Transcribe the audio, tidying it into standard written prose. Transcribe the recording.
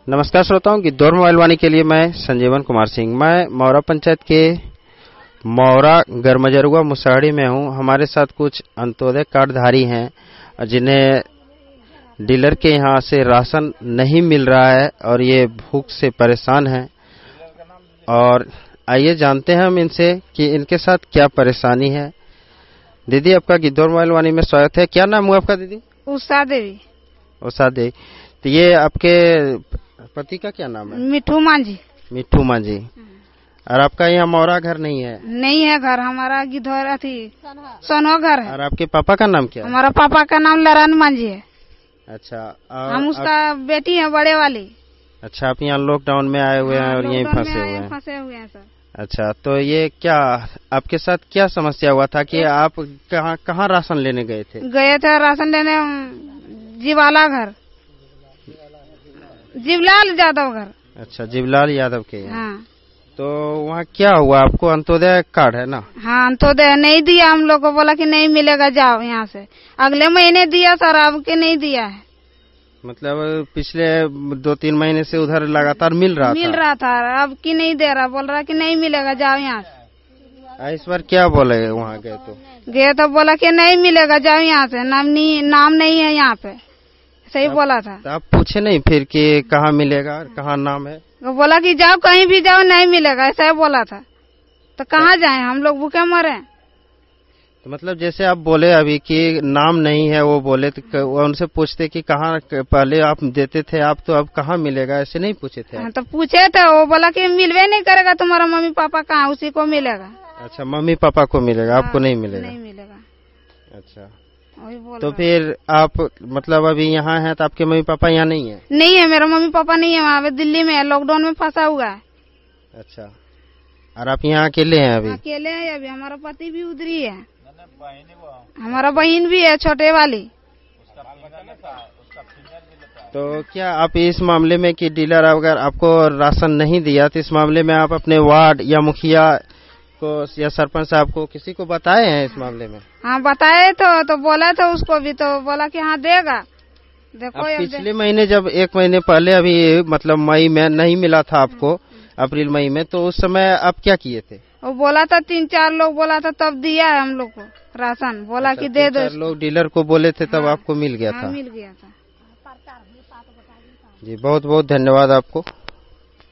नमस्कार श्रोताओं, गिद्धौर मोबाइल वाणी के लिए मैं संजीवन कुमार सिंह। मैं मौरा पंचायत के मौरा गरमजरुआ मुसहरी में हूं। हमारे साथ कुछ अंत्योदय कार्डधारी हैं जिन्हें डीलर के यहां से राशन नहीं मिल रहा है और ये भूख से परेशान हैं। और आइए जानते हैं हम इनसे कि इनके साथ क्या परेशानी है। दीदी, आपका गिद्धौर मोबाइल वाणी में स्वागत है। क्या नाम हुआ आपका दीदी? उषा देवी। उषा देवी। तो ये आपके पति का क्या नाम है? मिठू मांझी। मिठू मांझी। और आपका यहाँ मौरा घर नहीं है? नहीं है घर, हमारा गिद्धौर थी सोनो घर है। और आपके पापा का नाम क्या है? हमारा पापा का नाम लरान मांझी है। अच्छा। हम उसका बेटी है बड़े वाली। अच्छा, आप यहाँ लॉकडाउन में आए हुए हैं और यहीं फंसे हुए हैं सर। अच्छा, तो ये क्या आपके साथ क्या समस्या हुआ था कि आप कहाँ राशन लेने गए थे? गए थे राशन लेने जीवाला घर, जीवलाल यादव घर। अच्छा, जीवलाल यादव के यहाँ। हाँ। तो वहाँ क्या हुआ? आपको अंत्योदय कार्ड है ना? हाँ, अंत्योदय नहीं दिया हम लोग को, बोला कि नहीं मिलेगा, जाओ यहाँ से। अगले महीने दिया सर, अब के नहीं दिया है। मतलब पिछले 2-3 महीने से उधर लगातार मिल रहा था, अब की नहीं दे रहा, बोल रहा कि नहीं मिलेगा, जाओ यहाँ से। इस बार क्या बोले? वहाँ गए तो बोला कि नहीं मिलेगा, जाओ यहाँ से, नाम नहीं है यहाँ पे, सही बोला था। तो आप पूछे नहीं फिर कि कहाँ मिलेगा, कहाँ नाम है? बोला कि जाओ कहीं भी जाओ, नहीं मिलेगा, ऐसा ही बोला था। तो कहाँ जाए, हम लोग भूखे मरे। तो मतलब जैसे आप बोले अभी कि नाम नहीं है, वो बोले तो उनसे पूछते कि कहाँ पहले आप देते थे, आप तो अब कहाँ मिलेगा, ऐसे नहीं पूछे थे? हाँ, तो पूछे थे, वो बोला कि मिलवे नहीं करेगा, तुम्हारा मम्मी पापा कहाँ, उसी को मिलेगा। अच्छा, मम्मी पापा को मिलेगा। हाँ, आपको नहीं मिलेगा? नहीं मिलेगा। अच्छा, वही बोल। तो फिर आप मतलब अभी यहाँ हैं तो आपके मम्मी पापा यहाँ नहीं है? नहीं है, मेरा मम्मी पापा नहीं है, वहाँ पे दिल्ली में है, लॉकडाउन में फंसा हुआ है। अच्छा, और आप यहाँ अकेले हैं? अभी अकेले हैं अभी, हमारा पति भी उधरी है, हमारा बहन भी है छोटे वाली। तो क्या आप इस मामले में कि डीलर अगर आपको राशन नहीं दिया तो इस मामले में आप अपने वार्ड या मुखिया को या सरपंच साहब को किसी को बताए हैं इस मामले में? हाँ, बताए तो बोला था उसको भी, तो बोला कि हाँ देगा। देखो पिछले महीने जब 1 महीने पहले अभी मतलब मई में नहीं मिला था आपको, अप्रैल मई में, तो उस समय आप क्या किए थे? वो बोला था 3-4 लोग बोला था, तब दिया है हम लोग को राशन, बोला कि दे दो। 3-4 लोग डीलर को बोले थे तब आपको मिल गया था? मिल गया था जी, बहुत बहुत धन्यवाद आपको।